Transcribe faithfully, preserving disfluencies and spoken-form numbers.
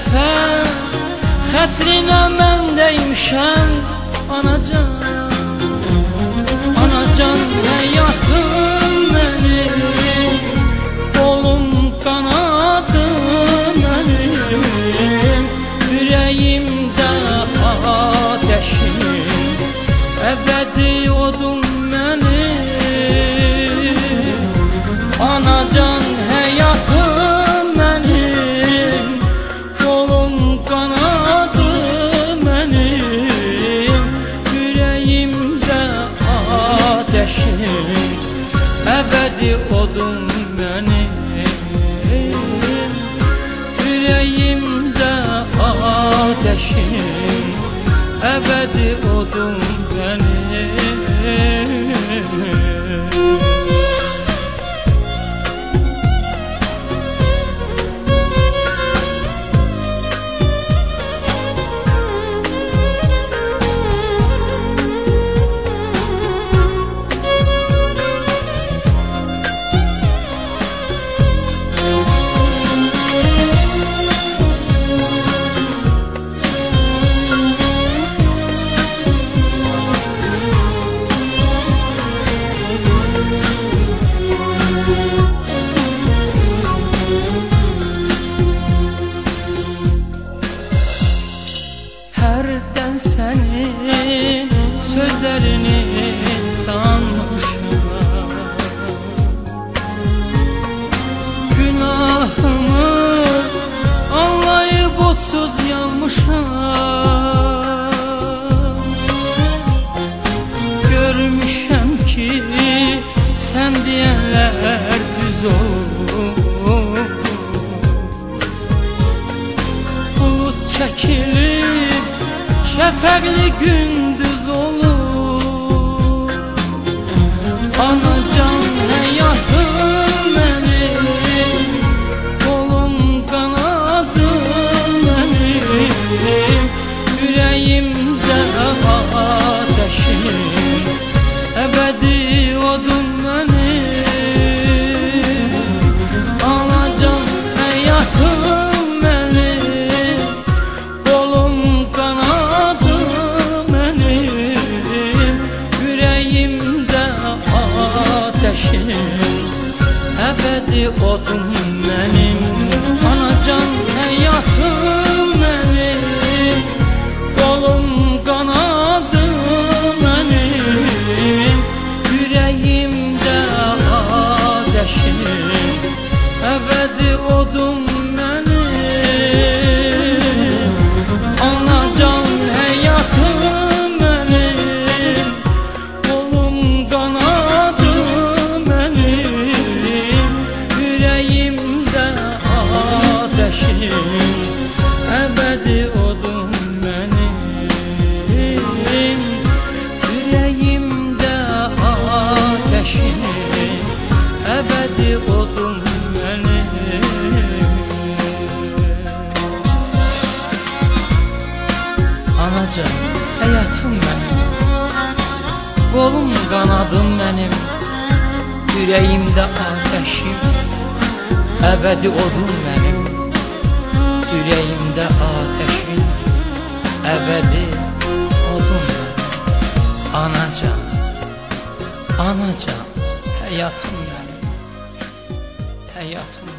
dəfə xətrinə mən dəymişəm anacan. Anacan həyatım mənim, qolum qanadım mənim, ürəyimdə ateşim, əbədi odum mənim. Anacan həyatım mənim, qolum qanadım mənim, ürəyimdə ateşim, əbədi odum mənim. Ürəyimdə ateşim, əbədi odum mənim. Hərdən sənin sözlərini danmışam, günahımı anlayıb otsuz yanmışam. Görmüşəm ki sən deyənlər düz olur, bulut çəkilir şəfəqli gündüz olur. Anacan həyatım mənim, qolum qanadım mənim, ürəyimdə ateşim, əbədi odum mənim. Anacan həyatım mənim, qolum qanadım mənim, ürəyimdə ateşim, əbədi odum mənim. Anacan həyatım mənim, qolum qanadım mənim, ürəyimdə ateşim, əbədi odum mənim. Anacan həyatım mənim, qolum qanadım mənim, ürəyimdə ateşim, əbədi odum mənim. Ürəyimdə ateşim, əbədi odum mənim. Anacan həyatım mənim, qolum qanadım mənim, ürəyimdə ateşim, əbədi odum mənim. Ürəyimdə ateşim, əbədi odum mənim. Anacan, anacan həyatım mənim, həyatım mənim.